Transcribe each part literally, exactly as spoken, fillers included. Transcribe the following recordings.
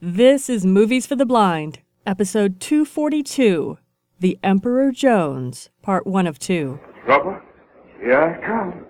This is Movies for the Blind, episode two forty-two, The Emperor Jones, part one of two. Trouble? Here I come.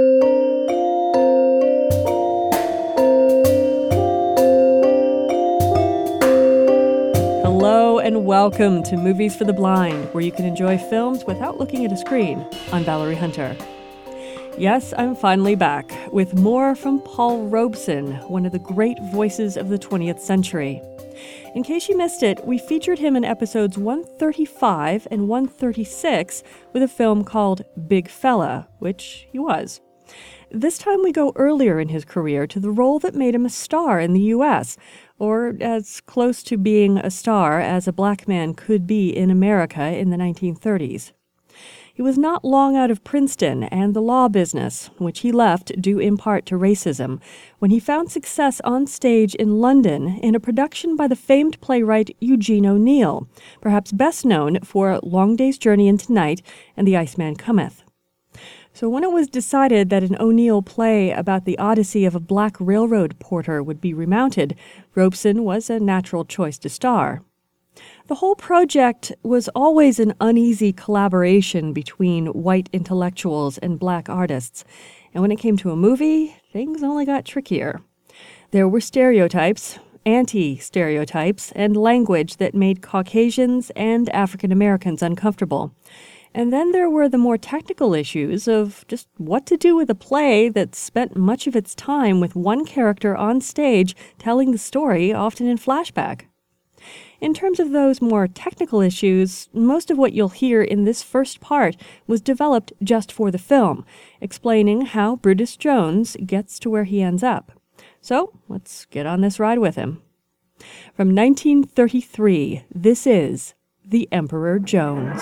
Hello and welcome to Movies for the Blind, where you can enjoy films without looking at a screen. I'm Valerie Hunter. Yes, I'm finally back, with more from Paul Robeson, one of the great voices of the twentieth century. In case you missed it, we featured him in episodes one thirty-five and one thirty-six with a film called Big Fella, which he was. This time we go earlier in his career to the role that made him a star in the U S, or as close to being a star as a black man could be in America in the nineteen thirties. He was not long out of Princeton and the law business, which he left due in part to racism, when he found success on stage in London in a production by the famed playwright Eugene O'Neill, perhaps best known for Long Day's Journey into Night and The Iceman Cometh. So when it was decided that an O'Neill play about the odyssey of a black railroad porter would be remounted, Robeson was a natural choice to star. The whole project was always an uneasy collaboration between white intellectuals and black artists, and when it came to a movie, things only got trickier. There were stereotypes, anti-stereotypes, and language that made Caucasians and African Americans uncomfortable. And then there were the more technical issues of just what to do with a play that spent much of its time with one character on stage telling the story, often in flashback. In terms of those more technical issues, most of what you'll hear in this first part was developed just for the film, explaining how Brutus Jones gets to where he ends up. So, let's get on this ride with him. From nineteen thirty-three, this is The Emperor Jones.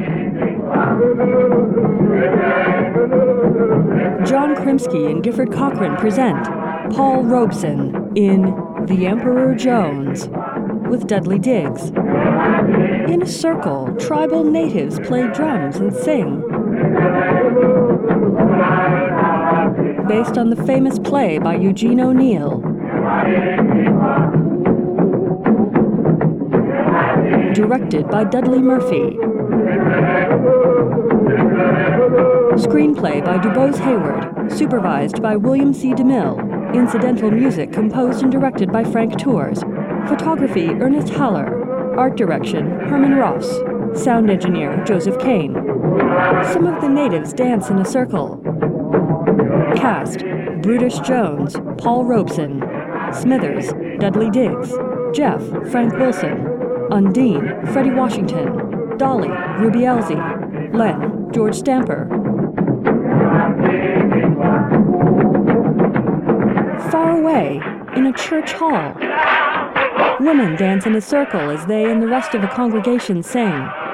John Krimsky and Gifford Cochran present Paul Robeson in The Emperor Jones, with Dudley Diggs. In a circle, tribal natives play drums and sing. Based on the famous play by Eugene O'Neill. Directed by Dudley Murphy. Screenplay by DuBose Hayward, supervised by William C. DeMille. Incidental music composed and directed by Frank Tours. Photography, Ernest Haller. Art direction, Herman Ross. Sound engineer, Joseph Kane. Some of the natives dance in a circle. Cast, Brutus Jones, Paul Robeson. Smithers, Dudley Diggs. Jeff, Frank Wilson. Undine, Freddie Washington. Dolly, Ruby Elsie. Len, George Stamper. Far away, in a church hall, women dance in a circle as they and the rest of the congregation sing.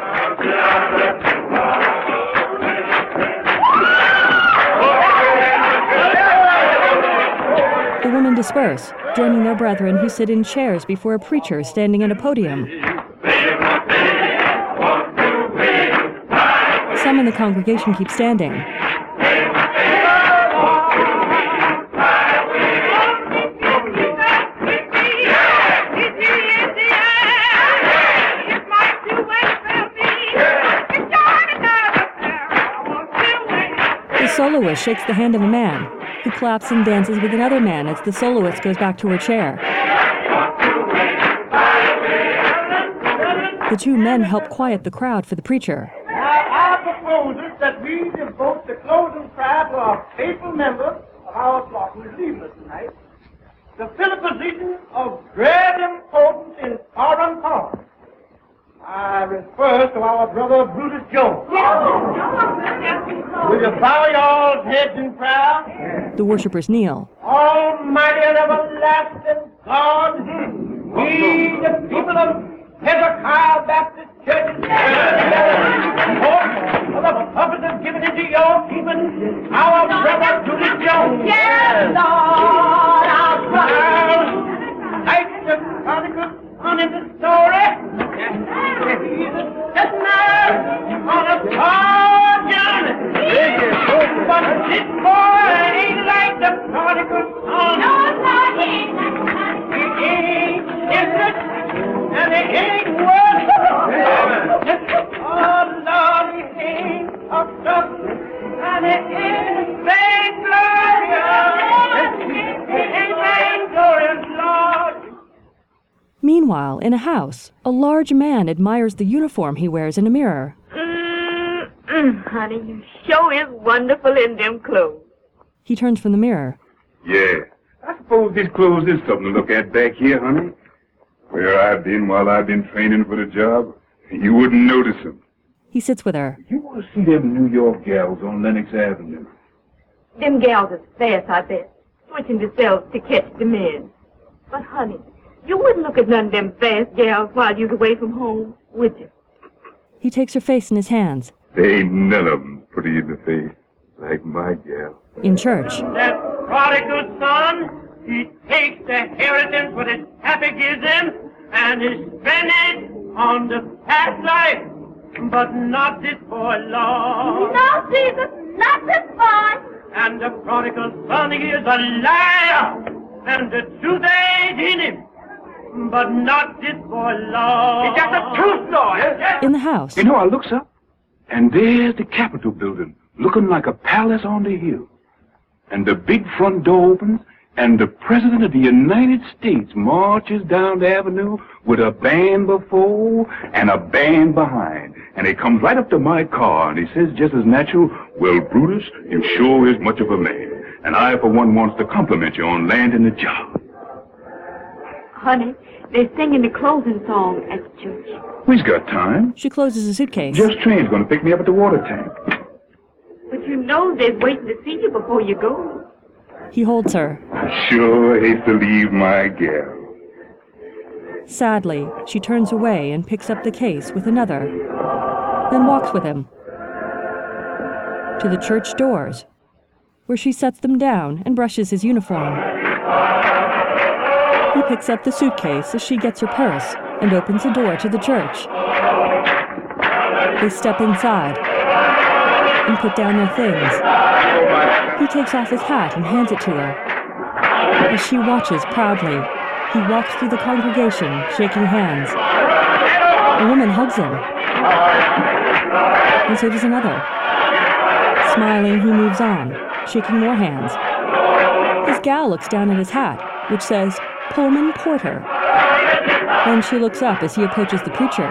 The women disperse, joining their brethren who sit in chairs before a preacher standing at a podium. Some in the congregation keep standing. The soloist shakes the hand of a man, who claps and dances with another man as the soloist goes back to her chair. The two men help quiet the crowd for the preacher. Proposes that we devote the closing prayer to our faithful member of our flock who is leaving us tonight to fill a position of great importance in foreign policy. I refer to our brother Brutus Jones. Will you bow y'all's heads in prayer? The worshippers kneel. Almighty and everlasting God, we, the people of Hezekiah Baptist Church, of the purpose of giving into your keeping our brother Brutus Jones. Yes, Lord, our brother. Like the chronicles on in the story, Jesus set now on a far journey. But this boy ain't like the prodigal son. No, Lord, he ain't. He ain't. Meanwhile, in a house, a large man admires the uniform he wears in a mirror. Mm, mm, honey, you sure is wonderful in them clothes. He turns from the mirror. Yeah. I suppose these clothes is something to look at back here, honey. Where I've been while I've been training for the job, you wouldn't notice them. He sits with her. You want to see them New York gals on Lenox Avenue? Them gals is fast, I bet, switching themselves to catch the men. But, honey, you wouldn't look at none of them fast gals while you was away from home, would you? He takes her face in his hands. They ain't none of them pretty in the face like my gal. In church, That prodigal son, he takes the inheritance what his happy gives him, and he spends it on the past life, but not this boy long. No, Jesus, not this boy. And the prodigal son, he is a liar, and the truth ain't in him, but not this boy long. It's just a true story. in the house, You know, I looks up, and there's the Capitol building, looking like a palace on the hill. And the big front door opens, and the President of the United States marches down the avenue with a band before and a band behind. And he comes right up to my car, and he says just as natural, "Well, Brutus, you sure is much of a man. And I, for one, wants to compliment you on landing the job." Honey, they're singing the closing song at the church. We've got time. she closes a suitcase. Jeff's train's gonna pick me up at the water tank. But you know they're waiting to see you before you go. He holds her. I sure hate to leave my gal. Sadly, she turns away and picks up the case with another, then walks with him to the church doors, where she sets them down and brushes his uniform. He picks up the suitcase as she gets her purse and opens the door to the church. They step inside and put down their things. He takes off his hat and hands it to her. As she watches proudly, he walks through the congregation, shaking hands. A woman hugs him, and so does another. Smiling, he moves on, shaking more hands. His gal looks down at his hat, which says Pullman Porter. Then she looks up as he approaches the preacher,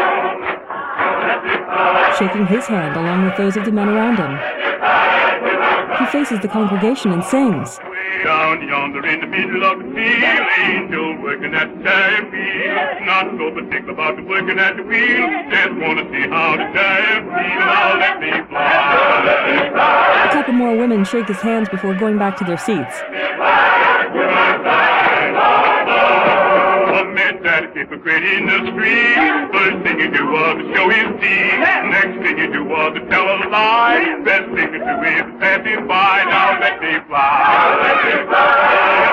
shaking his hand along with those of the men around him. He faces the congregation and sings. Down yonder in the middle of the field, angel working at the time wheel. Not so particular about the working at the wheel. Just wanna see how the time feel. Now let me fly, let me fly. A couple more women shake his hands before going back to their seats. A man that is hypocrite in the street. First thing you do was to show his teeth. Next thing you do was to tell a lie. Best thing to do is to pass him by. Now let me fly, let me fly.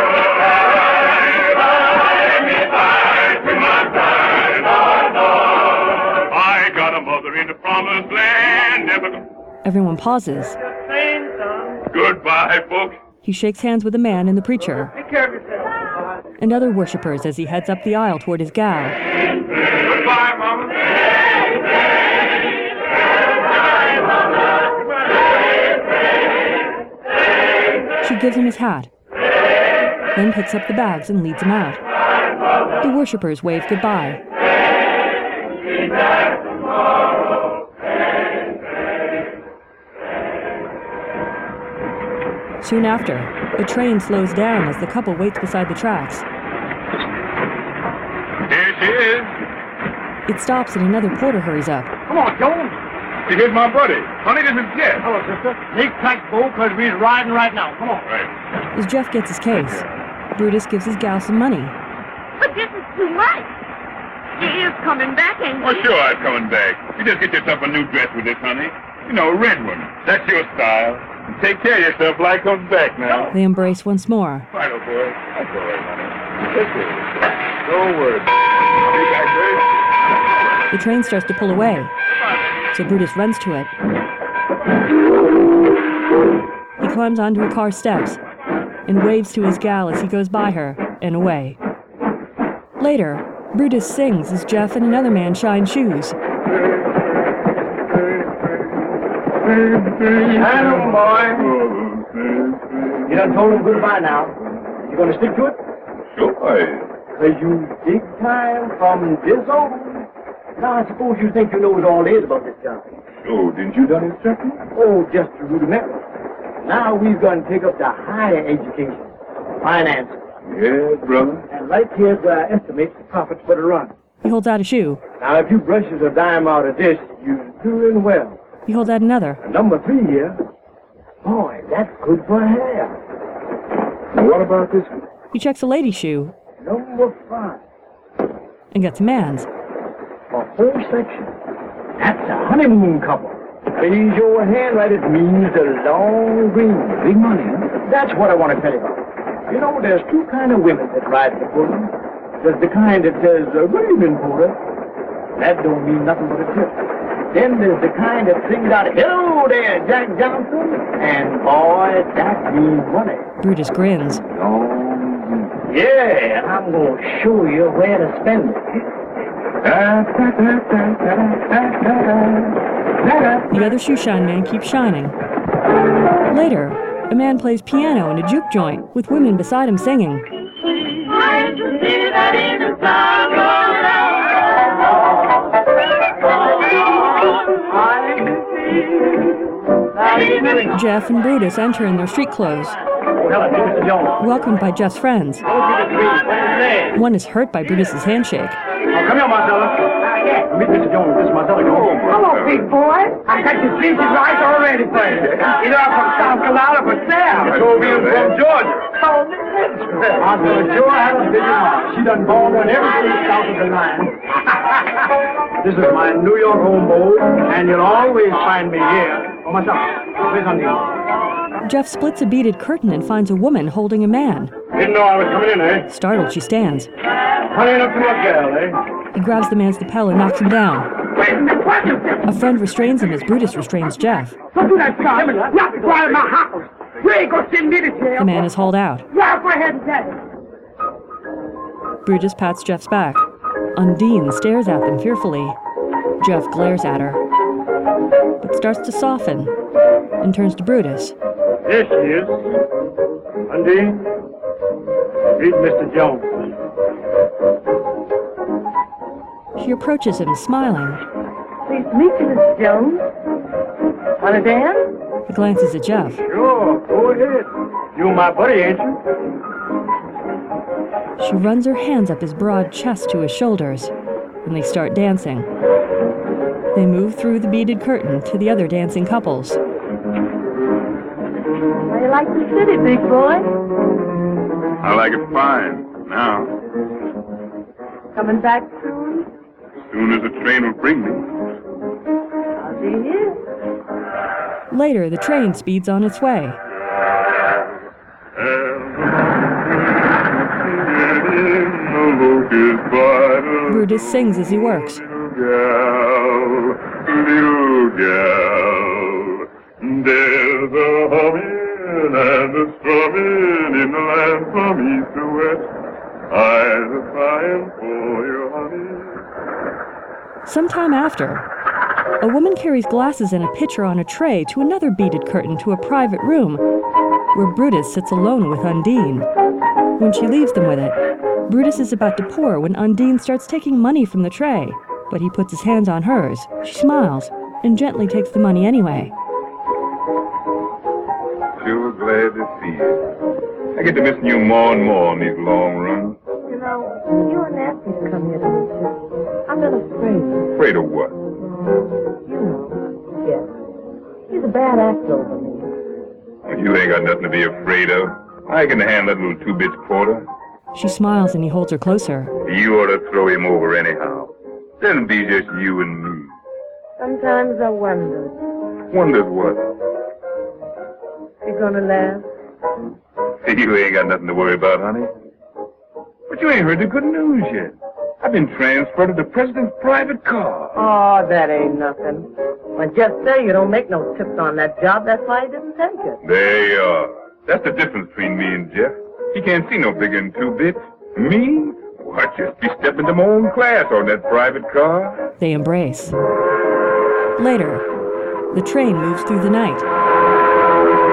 Let me fly to my side. I got a mother in the promised land. Never. Everyone pauses. Goodbye, folks. He shakes hands with the man and the preacher, and other worshippers as he heads up the aisle toward his gal. Goodbye, Mama. She gives him his hat, then picks up the bags and leads him out. The worshippers wave goodbye. Soon after, the train slows down as the couple waits beside the tracks. Here she is. It stops and another porter hurries up. Come on, Jones. Here's my buddy. Honey, this is Jeff. Hello, sister. Make tight, Bo, because we're riding right now. Come on. Right. As Jeff gets his case, Brutus gives his gal some money. But this is too much. He is coming back, ain't he? Well, sure, I'm coming back. You just get yourself a new dress with this, honey. You know, a red one. That's your style. And take care of yourself till I comes back now. They embrace once more. Right, old boy. That's all right, honey. Take care of yourself. Don't worry. Big guy, The train starts to pull away, so Brutus runs to it. He climbs onto a car steps and waves to his gal as he goes by her and away. Later, Brutus sings as Jeff and another man shine shoes. Hello, boy. You done told him goodbye now. You gonna stick to it? Sure. Cause you big time from this over. Now I suppose you think you know what all there is about this job. Oh, didn't you done instructing? Oh, just rudimentary. Now we've got to take up the higher education, finance. Yes, brother. And right here's where I estimate the profits for the run. He holds out a shoe. Now, if you brushes a dime out of this, you're doing well. He holds out another. And number three here, boy, that's good for hair. Now, what about this one? He checks a lady's shoe Number five, and gets a man's. a whole section. That's a honeymoon couple. Raise your hand right, it means a long green. Big money, huh? That's what I want to tell you about. You know, there's two kind of women that ride the pulling. There's the kind that says, uh, good evening, porter. That don't mean nothing but a tip. Then there's the kind that sings out, hello there, Jack Johnson. And boy, that means money. Brutus grins. Long green. Yeah, and I'm going to show you where to spend it. The other shoe shine man keeps shining. Later, a man plays piano in a juke joint with women beside him singing. Jeff and Brutus enter in their street clothes, welcomed by Jeff's friends. One is hurt by Brutus's handshake. Oh, come here, Marcella. Meet Mister Jones. This is Marcella Jones. Hello, big boy. I got your speeches right already for you. You know, I'm from South Carolina for sale. You told me you was from Georgia. Oh, listen. Marcella sure has a busy mom. She done born on everything south of the line. This is my New York home boat, and you'll always find me here for myself. Please undo. Jeff splits a beaded curtain and finds a woman holding a man. Didn't know I was coming in, eh? Startled, she stands. Honey enough to my gal, eh? He grabs the man's lapel and knocks him down. Wait a minute. What you say? A friend restrains him as Brutus restrains Jeff. Don't do that, son. Not quiet in my house. You ain't gonna send me to jail. The man is hauled out. Yeah, go ahead and get it. Brutus pats Jeff's back. Undine stares at them fearfully. Jeff glares at her, but starts to soften and turns to Brutus. There she is. Undine, meet Mister Jones. She approaches him, smiling. Pleased to meet you, Mister Jones. Want to dance? He glances at Jeff. Sure, go ahead. You my buddy, ain't you? She runs her hands up his broad chest to his shoulders, and they start dancing. They move through the beaded curtain to the other dancing couples. How you like the city, big boy? I like it fine, now. Coming back soon? As soon as the train will bring me. I'll be here. Later, the train speeds on its way. Brutus sings as he works. Little gal, there's a humming and a strumming in the land from east to west. I've a sighing for your honey. Sometime after, a woman carries glasses and a pitcher on a tray to another beaded curtain to a private room, where Brutus sits alone with Undine. When she leaves them with it, Brutus is about to pour when Undine starts taking money from the tray, but he puts his hands on hers. She smiles and gently takes the money anyway. Sure glad to see you. I get to missing you more and more on these long runs. You know, you and Nancy come here to meet you. I'm not afraid. Afraid of what? You know, Jeff. He's a bad actor over me. You ain't got nothing to be afraid of. I can handle that little two-bits porter. She smiles and he holds her closer. You ought to throw him over anyhow. Then be just you and me. Sometimes I wonder, Wonders what? you gonna laugh? You ain't got nothing to worry about, honey. But you ain't heard the good news yet. I've been transferred to the president's private car. Oh, that ain't nothing. Well, Jeff said you don't make no tips on that job. That's why he didn't take it. There you are. That's the difference between me and Jeff. He can't see no bigger than two bits. Me? Well, I just be stepping to my own class on that private car. They embrace. Later, the train moves through the night.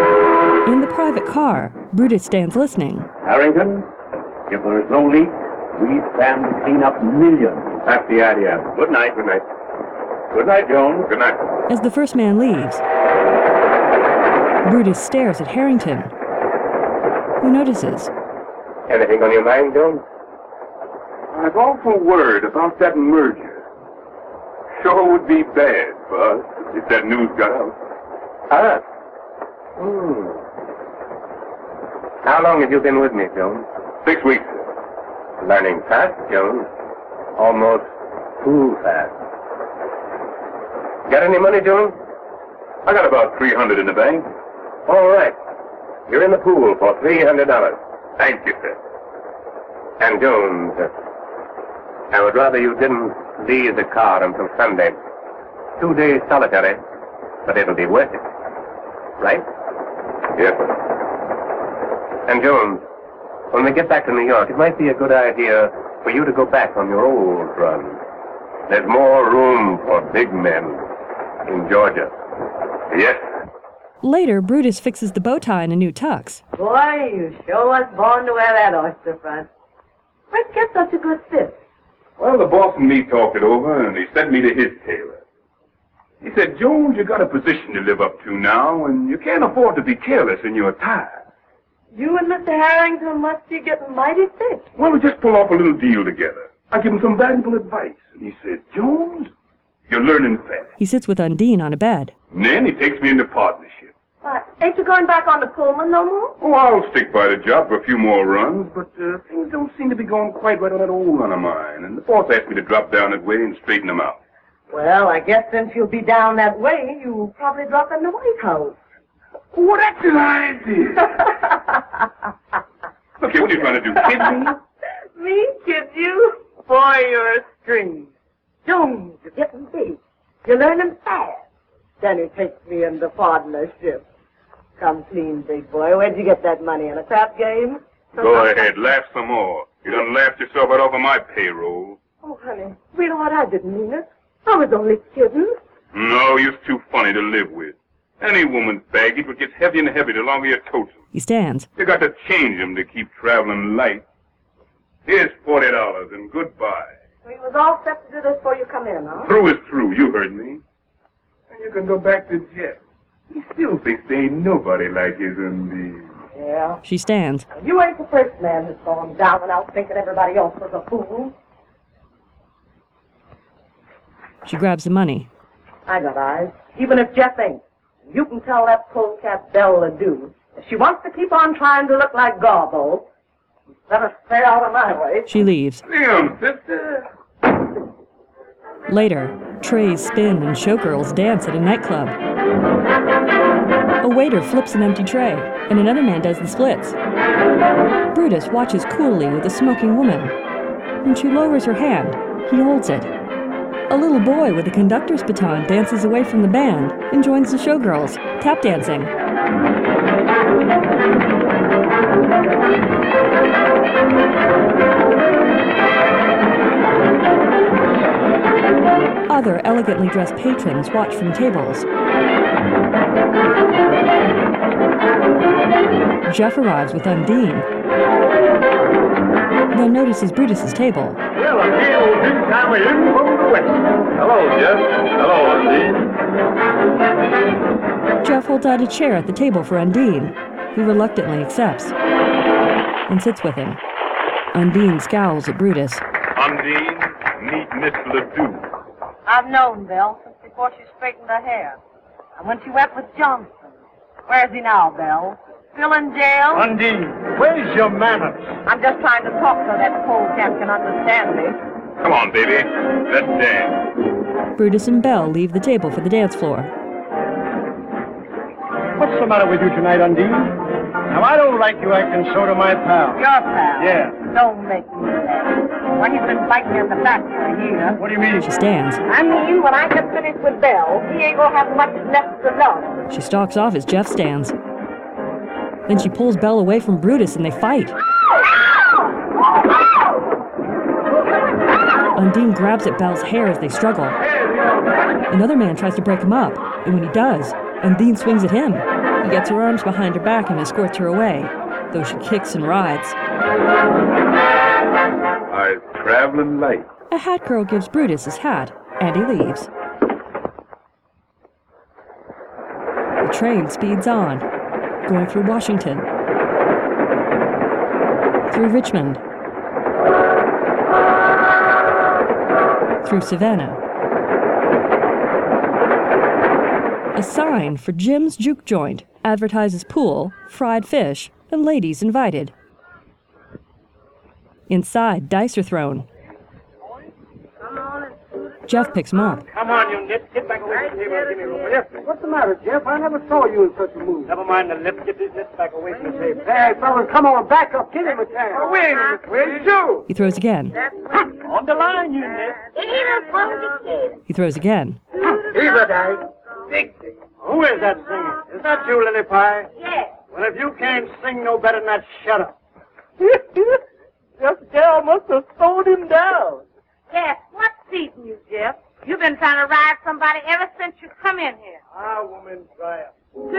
In the private car, Brutus stands listening. Harrington, if there is no leak, We stand to clean up millions. That's the idea. Good night, good night. Good night, Jones. Good night. As the first man leaves, Brutus stares at Harrington, who notices. Anything on your mind, Jones? I've awful worried about that merger. Sure would be bad for us if that news got out. Ah. Hmm. How long have you been with me, Jones? Six weeks. Learning fast, Jones. Almost too fast. Got any money, Jones? I got about three hundred in the bank. All right. You're in the pool for three hundred dollars. Thank you, sir. And Jones, uh, I would rather you didn't leave the car until Sunday. Two days solitary, but it'll be worth it. Right? Yes, sir. And Jones, when we get back to New York, it might be a good idea for you to go back on your old run. There's more room for big men in Georgia. Yes. Later, Brutus fixes the bow tie in a new tux. Boy, you sure was born to wear that oyster front. Where'd you get such a good fit? Well, the boss and me talked it over, and he sent me to his tailor. He said, Jones, you got a position to live up to now, and you can't afford to be careless in your attire. You and Mister Harrington must be getting mighty thick. Well, we just pull off a little deal together. I give him some valuable advice, and he said, Jones, you're learning fast. He sits with Undine on a bed. And then he takes me into partnership. What, ain't you going back on the Pullman no more? Oh, I'll stick by the job for a few more runs, but uh, things don't seem to be going quite right on that old run of mine, and the boss asked me to drop down that way and straighten them out. Well, I guess since you'll be down that way, you'll probably drop in the White House. Oh, that's an idea. Look here, what are you trying to do, kid me? Me kid you? Boy, you're a string. Jones, you're getting big. You're learning fast. Then he takes me into partnership. Come clean, big boy. Where'd you get that money? In a crap game? Go ahead, laugh some more. You done laughed yourself right off of my payroll. Oh, honey, sweetheart, I didn't mean it. I was only kidding. No, you're too funny to live with. Any woman's baggage would get heavier and heavier the longer you tote them. He stands. You got to change them to keep traveling light. Here's forty dollars and goodbye. So you was all set to do this before you come in, huh? Through is through, you heard me. And you can go back to Jeff. He still thinks there ain't nobody like his Undine. Yeah. She stands. You ain't the first man who's gone down and out thinking everybody else was a fool. She grabs the money. I got eyes. Even if Jeff ain't. You can tell that polecat Belle Ledoux. If she wants to keep on trying to look like Garbo, better stay out of my way. She leaves. Damn, sister. Later, trays spin and showgirls dance at a nightclub. A waiter flips an empty tray, and another man does the splits. Brutus watches coolly with a smoking woman. When she lowers her hand, he holds it. A little boy with a conductor's baton dances away from the band and joins the showgirls, tap dancing. Other elegantly dressed patrons watch from tables. Jeff arrives with Undine, then notices Brutus's table. Well, a real big family in from the west. Hello, Jeff. Hello, Undine. Jeff holds out a chair at the table for Undine, who reluctantly accepts and sits with him. Undine scowls at Brutus. Undine, meet Miss Ledoux. I've known Belle since before she straightened her hair. And when she went with Johnson. Where's he now, Belle? Still in jail? Undine, where's your manners? I'm just trying to talk so that polecat can understand me. Come on, baby. Let's dance. Brutus and Belle leave the table for the dance floor. What's the matter with you tonight, Undine? Now, I don't like you acting so to my pal. Your pal? Yeah. Don't make me laugh. Well, he's been biting me in the back for a year. What do you mean? She stands. I mean, when I get finished with Belle, he ain't gonna have much left to love. She stalks off as Jeff stands. Then she pulls Belle away from Brutus and they fight. Undine grabs at Belle's hair as they struggle. Another man tries to break him up, and when he does, Undine swings at him. He gets her arms behind her back and escorts her away, though she kicks and rides. I traveling light. A hat girl gives Brutus his hat, and he leaves. The train speeds on, going through Washington, through Richmond, through Savannah. A sign for Jim's Juke Joint advertises pool, fried fish, and ladies invited. Inside, dice are thrown. Jeff picks him up. Come on, you nit. Get back away from the table and give me room. Yes. What's the matter, Jeff? I never saw you in such a mood. Never mind the lip. Get these nits back away from the table. Hey, fellas, come on. Back up. Give him a chance. Oh, wait a minute. Where'd you do? He throws again. On the line, you nit. He throws again. He's a dice. Big thing. Who is that singing? Is that you, Lily Pie? Yes. Well, if you can't sing no better than that, shut up. This gal must have slowed him down. Jeff, what's eating you, Jeff? You've been trying to ride somebody ever since you come in here. Ah, woman, try it.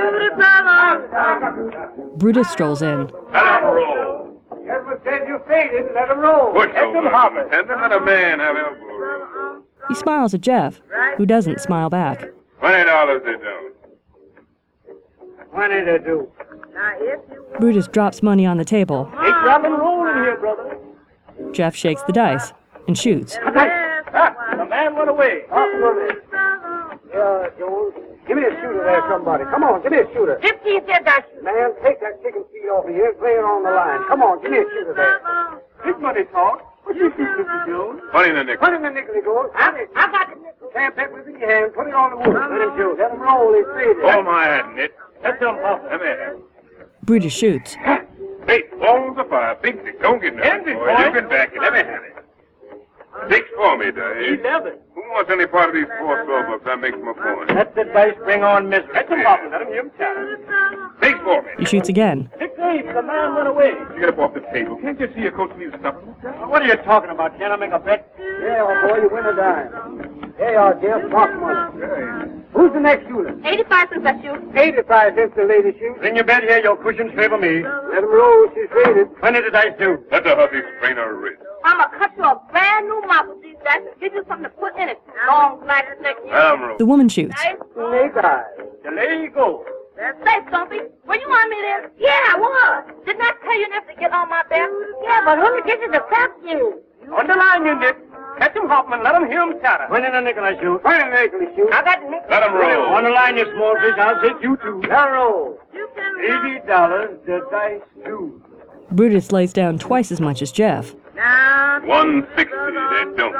Brutus strolls in. Let him roll. Ever said you faded, let him roll. Push Let over, him hobble. and then let a man have elbow room. He smiles at Jeff, who doesn't smile back. Twenty dollars they don't. Twenty to do. Brutus drops money on the table. Take rock and roll in here, brother. Jeff shakes the dice and shoots. Ah, the man went away. Off with it. Yeah, Jones. Give me a shooter there, somebody. Come on, give me a shooter. Fifty said that. Man, take that chicken feed off of here and play it on the line. Come on, give me a shooter there. Big money talk. What you shoot, Mister Jones? Twenty in the nickel. Put in the nickel, he goes. I, I got the nickel. Can't pick with your hand. Put it on the wood. Let him shoot. Let him roll. He's faded. Hold my hand, Nit. Let them pop. Come here. Brutus shoots. Hey, balls of fire. Big stick. Don't get nothing, Envy, boy. boy. You can back it. Let me have it. Six for me, Dave. Eleven. Who wants any part of these four sawbucks? I make my point. Let the dice bring on misery. Let them pop. Let him hear him chatter. Six for me. He shoots again. Six eight. The man went away. You get up off the table. Can't you see your coach needs something? What are you talking about? Can I make a bet? Yeah, old boy, you win a dime. Here you are, Jeff. Talk money. Who's the next shooter? Eighty-five cents I shoot. Eighty-five cents the lady shoots. Bring your bet here. Your cushions favor me. Let him roll. She's faded. Twenty to dice do. Let the hussy sprain her wrist. I'm going to cut you a brand new mouth with these dice and give you something to put in it. Long, black, thick. Let him roll. The woman shoots. Snake eyes. There you go. Say, Stumpy, were you on me then? Yeah, I was. Didn't I tell you never to get on my back? Yeah, but who did you accept you? On the line, you Nick. Catch him, Hoffman. Let him hear him chatter. Twenty in the nickel I shoot. Twenty in the nickel I shoot. I got nickel. Let him roll. On the line, you small fish. I'll take you two. Now roll. Eighty dollars. The dice do. Brutus lays down twice as much as Jeff. One sixty. They don't.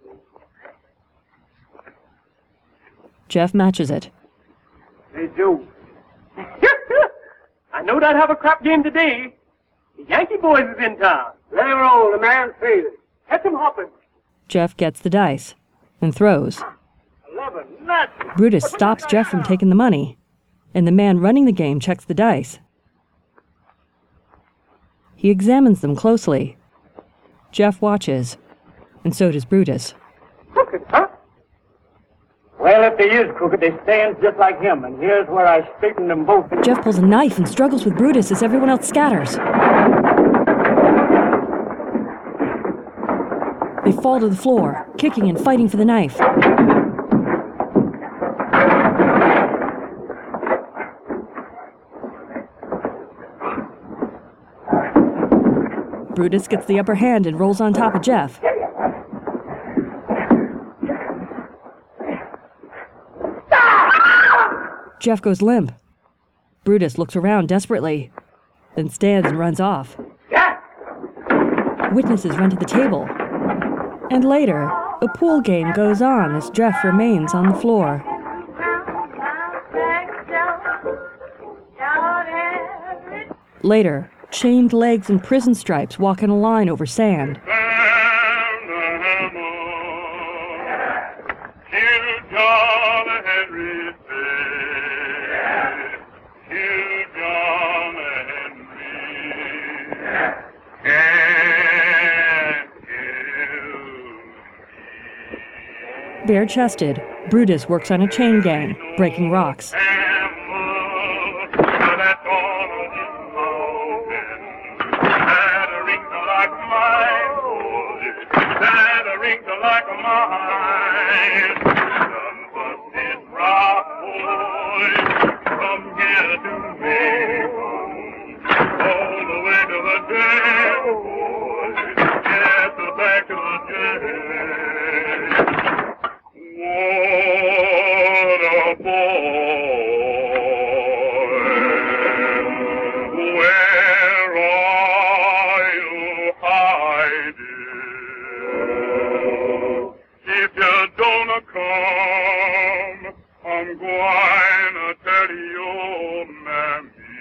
Jeff matches it. They do. I knowed I'd have a crap game today. The Yankee boys is in town. Let him roll. The man's faded. Catch him hopping. Jeff gets the dice and throws. Eleven. Nuts. Brutus stops Jeff from taking the money, and the man running the game checks the dice. He examines them closely. Jeff watches, and so does Brutus. Crooked, huh? Well, if they is crooked, they stands just like him, and here's where I straighten them both. Jeff pulls a knife and struggles with Brutus as everyone else scatters. They fall to the floor, kicking and fighting for the knife. Brutus gets the upper hand and rolls on top of Jeff. Jeff goes limp. Brutus looks around desperately, then stands and runs off. Witnesses run to the table. And later, a pool game goes on as Jeff remains on the floor. Later, chained legs and prison stripes walk in a line over sand. Bare-chested, Brutus works on a chain gang, breaking rocks. things are like mine. None but this rock boy from here to Macon, all the way to the jail, boy. Yes, back to the jail. What a boy! Where are you hiding? If you don't come, I'm going to tell your mammy.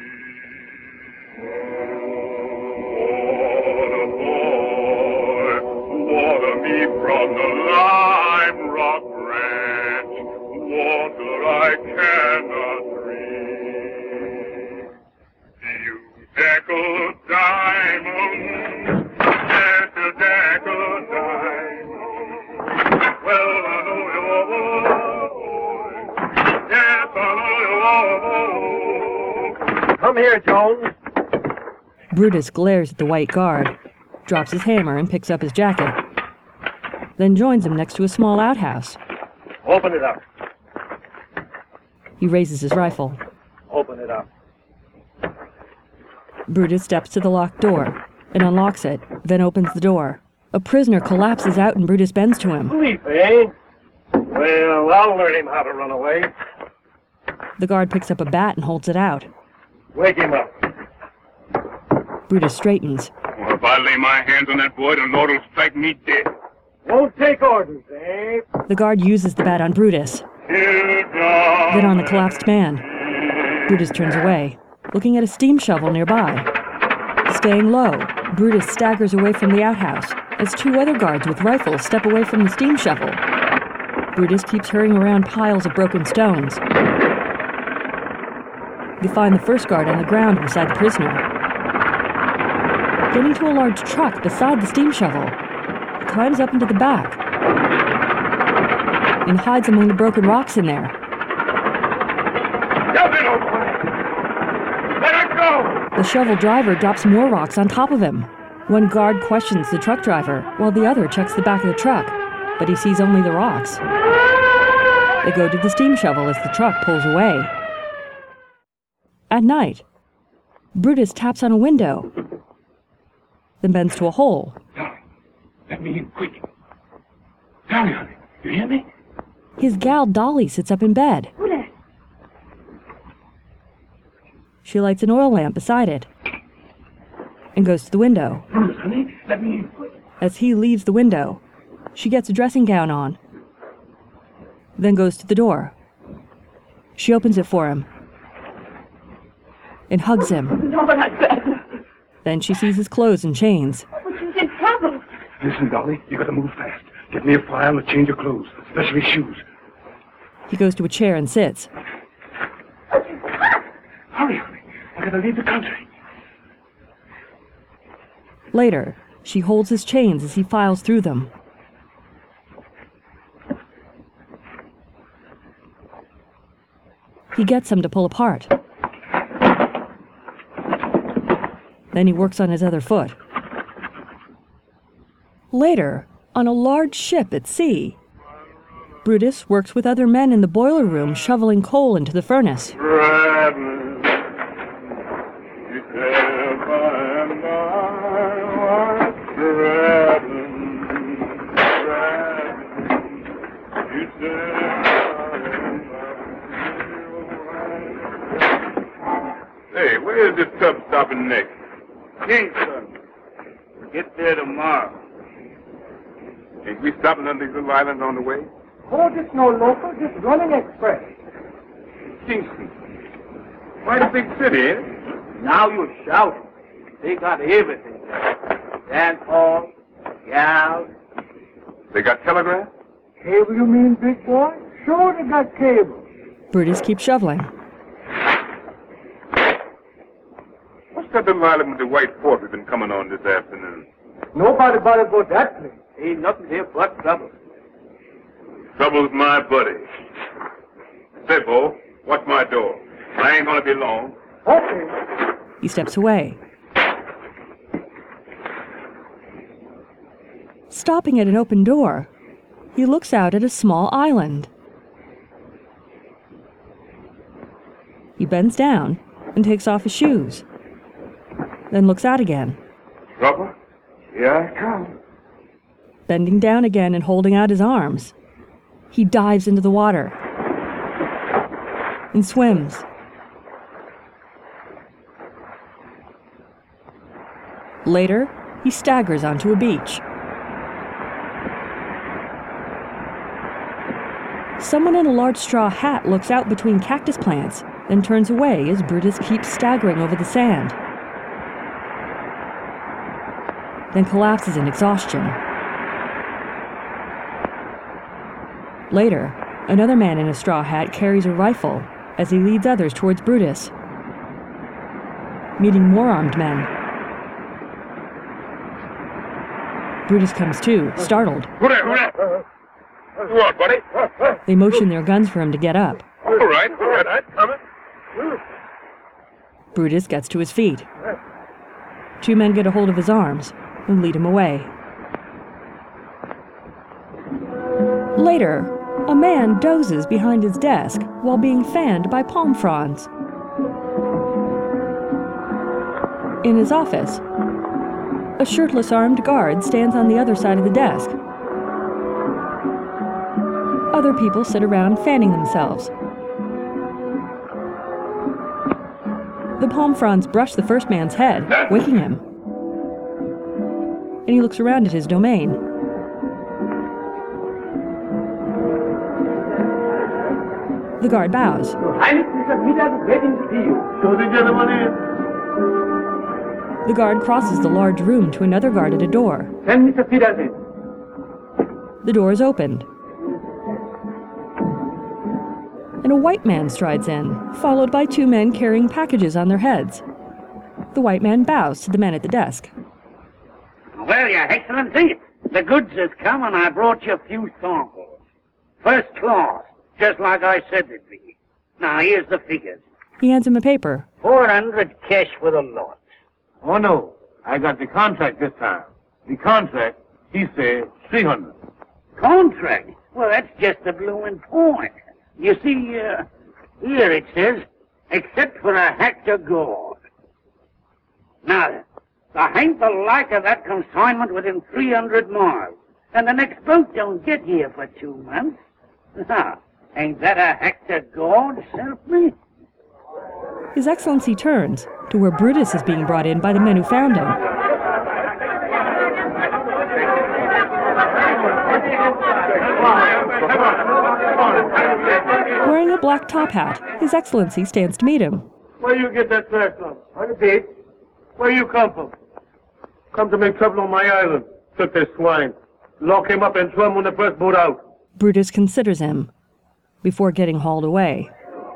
What a boy, water me from the lime rock branch, water I cannot drink. You deckle diamonds, yes, you deckle diamonds. Well, I know you're a boy, yes, I know you're a boy. Come here, Jones. Brutus glares at the white guard, drops his hammer and picks up his jacket, then joins him next to a small outhouse. Open it up. He raises his rifle. Open it up. Brutus steps to the locked door and unlocks it, then opens the door. A prisoner collapses out and Brutus bends to him. Sleep, eh? Well, I'll learn him how to run away. The guard picks up a bat and holds it out. Wake him up. Brutus straightens. Well, if I lay my hands on that boy, the Lord will strike me dead. Won't take orders, eh? The guard uses the bat on Brutus, then on the collapsed man. Brutus turns away, looking at a steam shovel nearby. Staying low, Brutus staggers away from the outhouse as two other guards with rifles step away from the steam shovel. Brutus keeps hurrying around piles of broken stones. They find the first guard on the ground beside the prisoner. Getting to a large truck beside the steam shovel, he climbs up into the back and hides among the broken rocks in there. Jump in, old boy! Let it go! The shovel driver drops more rocks on top of him. One guard questions the truck driver, while the other checks the back of the truck, but he sees only the rocks. They go to the steam shovel as the truck pulls away. At night, Brutus taps on a window, then bends to a hole. Dolly, let me in quick. Dolly, honey, you hear me? His gal Dolly sits up in bed. She lights an oil lamp beside it and goes to the window. Bruce, honey, let me in quick. As he leaves the window, she gets a dressing gown on, then goes to the door. She opens it for him and hugs him. No, but I said. Then she sees his clothes and chains. But she's in trouble. Listen, Dolly, you gotta move fast. Get me a file and change your clothes, especially shoes. He goes to a chair and sits. Hurry, honey. I gotta leave the country. Later, she holds his chains as he files through them. He gets some to pull apart. Then he works on his other foot. Later, on a large ship at sea, Brutus works with other men in the boiler room shoveling coal into the furnace. Hey, where is this tub stopping next? Kingston. Get there tomorrow. Ain't we stopping on these little islands on the way? Oh, just no local, just running express. Kingston. Quite a big city, ain't it? Now you're shouting. They got everything there. Dance hall, gals. They got telegraph? Cable, you mean, big boy? Sure, they got cable. Brutus keeps shoveling. What's that little island with the white fort we've been coming on this afternoon? Nobody bothers about that place. Ain't nothing there but trouble. Trouble's my buddy. Say, Bo, watch my door. I ain't gonna be long. Okay. He steps away. Stopping at an open door, he looks out at a small island. He bends down and takes off his shoes, then looks out again. Trouble? Here I come. Bending down again and holding out his arms, he dives into the water and swims. Later, he staggers onto a beach. Someone in a large straw hat looks out between cactus plants, then turns away as Brutus keeps staggering over the sand, then collapses in exhaustion. Later, another man in a straw hat carries a rifle as he leads others towards Brutus, meeting more armed men. Brutus comes to, startled. Who there? Who there? What you want, buddy? They motion their guns for him to get up. All right, all right, I'm coming. Brutus gets to his feet. Two men get a hold of his arms and lead him away. Later, a man dozes behind his desk while being fanned by palm fronds. In his office, a shirtless armed guard stands on the other side of the desk. Other people sit around fanning themselves. The palm fronds brush the first man's head, waking him. And he looks around at his domain. The guard bows. Highness, Mister Peters is waiting to see you. Show the gentleman in. The guard crosses the large room to another guard at a door. Send Mister Peters in. The door is opened, and a white man strides in, followed by two men carrying packages on their heads. The white man bows to the men at the desk. Well, Your Excellency, the goods has come and I brought you a few samples. First class, just like I said it'd be. Now, here's the figures. He hands him a paper. Four hundred cash for the lot. Oh, no. I got the contract this time. The contract, he said, three hundred. Contract? Well, that's just the bloomin' point. You see, uh, here it says, except for a hectare gold. Now, there ain't the like of that consignment within three hundred miles, and the next boat don't get here for two months. Now, ain't that a hectare gold, self me? His Excellency turns to where Brutus is being brought in by the men who found him. Wearing a black top hat, His Excellency stands to meet him. Where you get that trash from? On the beach. Where you come from? Come to make trouble on my island. Took this swine. Lock him up and throw him on the first boat out. Brutus considers him before getting hauled away.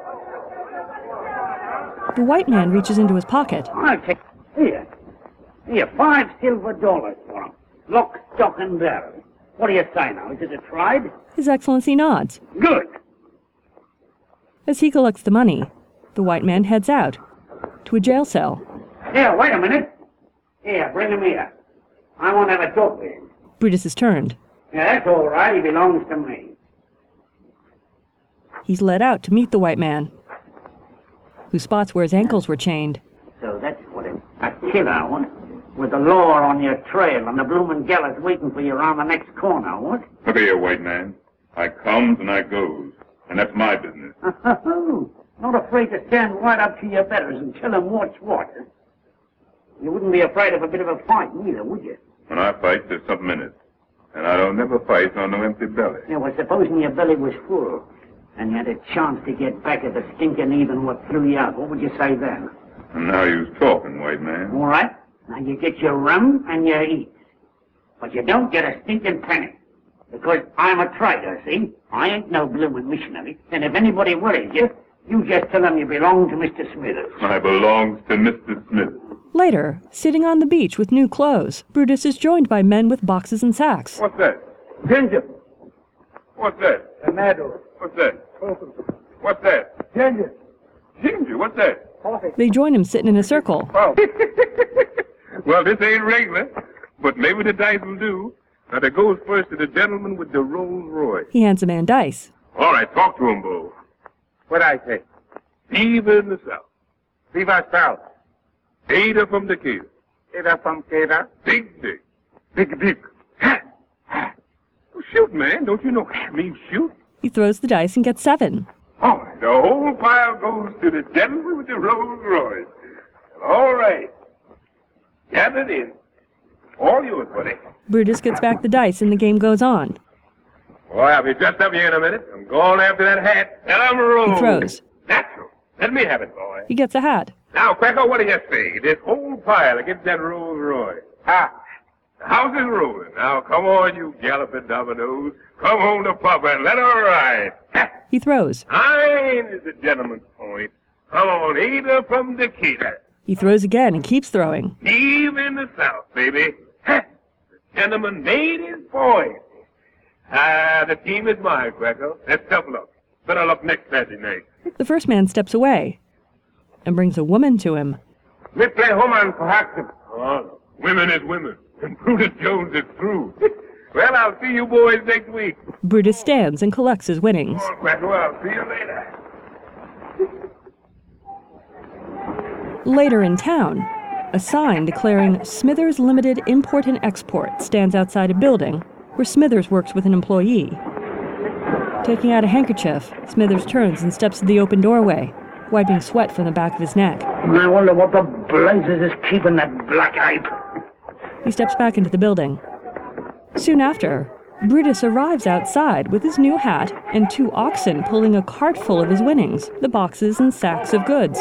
The white man reaches into his pocket. I'll take... Here. Here, five silver dollars for him. Lock, stock, and barrel. What do you say now? Is it a tried? His Excellency nods. Good. As he collects the money, the white man heads out to a jail cell. Here, wait a minute. Here, bring him here. I want to have a talk with him. Brutus is turned. Yeah, that's all right. He belongs to me. He's led out to meet the white man, who spots where his ankles were chained. So that's what it is. A killer, what? With the law on your trail and the bloomin' gallows waiting for you around the next corner, what? Look here, white man. I comes and I goes, and that's my business. Not afraid to stand right up to your betters and tell them what's what. You wouldn't be afraid of a bit of a fight neither, would you? When I fight, there's something in it. And I don't never fight on no empty belly. Yeah, well, supposing your belly was full, and you had a chance to get back at the stinking even what threw you out, what would you say then? And now you's talking, white man. All right. Now you get your rum and you eat. But you don't get a stinking penny. Because I'm a trader, see? I ain't no bloomin' missionary. And if anybody worries you, you just tell them you belong to Mister Smithers. I belongs to Mister Smith. Later, sitting on the beach with new clothes, Brutus is joined by men with boxes and sacks. What's that? Ginger. What's that? Tomato. What's that? What's that? Ginger. Ginger, what's that? They join him sitting in a circle. Oh. Well, this ain't regular, but maybe the dice will do. Now, that goes first to the gentleman with the Rolls Royce. He hands a man dice. All right, talk to him, Bo. What'd I say? Fever in the South. Viva South. Ada from Decatur. Ada from Decatur. Big Dick. Big Dick. Well, shoot, man. Don't you know that means shoot? He throws the dice and gets seven. All right, the whole pile goes to the gentleman with the Rolls Royce. All right. Gathered in. All yours, buddy. Brutus gets back the dice and the game goes on. Boy, I'll be just up here in a minute. I'm going after that hat. Let 'em roll. He throws. Natural. Let me have it, boy. He gets a hat. Now, Cracker, what do you say? This whole pile against that Rolls Royce. Ha! The house is rolling. Now, come on, you galloping dominoes. Come home to Papa and let her ride. Ha! He throws. Nine is the gentleman's point. Come on, Ada from Decatur. He throws again and keeps throwing. Eve in the South, baby. Ha! The gentleman made his point. Ah, the team is mine, Cracker. That's tough luck. Better luck next Saturday night. The first man steps away and brings a woman to him. We play woman for Haxton. Oh, women is women. And Brutus Jones is through. Well, I'll see you boys next week. Brutus stands and collects his winnings. Come on, Cracker. I'll see you later. Later in town, a sign declaring Smithers Limited Import and Export stands outside a building where Smithers works with an employee. Taking out a handkerchief, Smithers turns and steps to the open doorway, wiping sweat from the back of his neck. I wonder what the blazes is keeping that black ape. He steps back into the building. Soon after, Brutus arrives outside with his new hat and two oxen pulling a cart full of his winnings, the boxes and sacks of goods.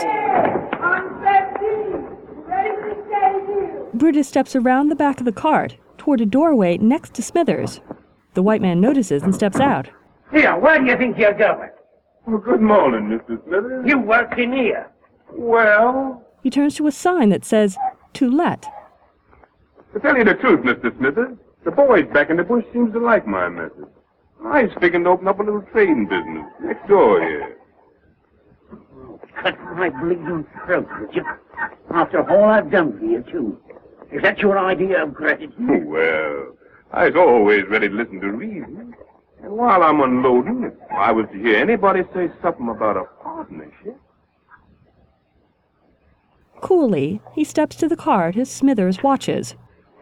Brutus steps around the back of the cart toward a doorway next to Smithers. The white man notices and steps out. Here, where do you think you're going? Well, good morning, Mister Smithers. You work in here. Well, He turns to a sign that says, "To let." to tell you the truth, Mister Smithers, the boys back in the bush seems to like my message. I was thinking to open up a little trading business next door here. Cut my bleeding throat, would you? After all I've done for you, too. Is that your idea of gratitude? Well, I was always ready to listen to reason. And while I'm unloading, if I was to hear anybody say something about a partnership... Coolly, he steps to the cart as Smithers watches.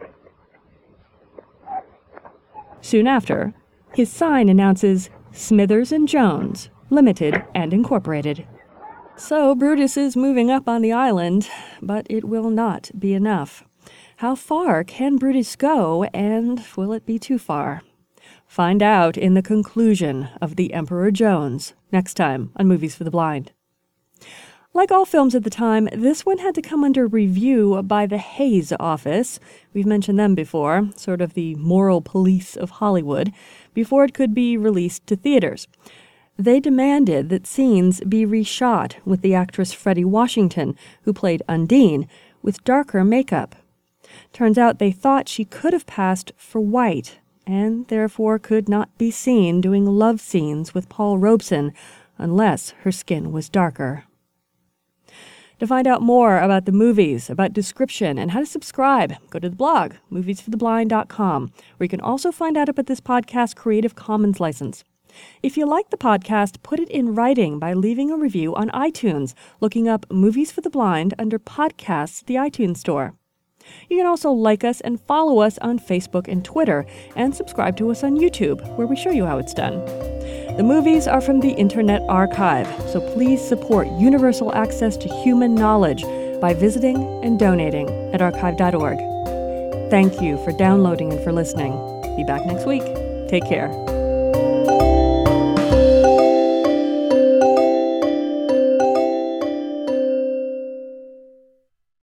Soon after, his sign announces Smithers and Jones, Limited and Incorporated. So Brutus is moving up on the island, but it will not be enough. How far can Brutus go, and will it be too far? Find out in the conclusion of The Emperor Jones, next time on Movies for the Blind. Like all films at the time, this one had to come under review by the Hays Office. We've mentioned them before, sort of the moral police of Hollywood, before it could be released to theaters. They demanded that scenes be reshot with the actress Freddie Washington, who played Undine, with darker makeup. Turns out they thought she could have passed for white, and therefore could not be seen doing love scenes with Paul Robeson unless her skin was darker. To find out more about the movies, about description, and how to subscribe, go to the blog, movies for the blind dot com, where you can also find out about this podcast's Creative Commons license. If you like the podcast, put it in writing by leaving a review on iTunes, looking up Movies for the Blind under Podcasts at the iTunes Store. You can also like us and follow us on Facebook and Twitter, and subscribe to us on YouTube, where we show you how it's done. The movies are from the Internet Archive, so please support universal access to human knowledge by visiting and donating at archive dot org. Thank you for downloading and for listening. Be back next week. Take care.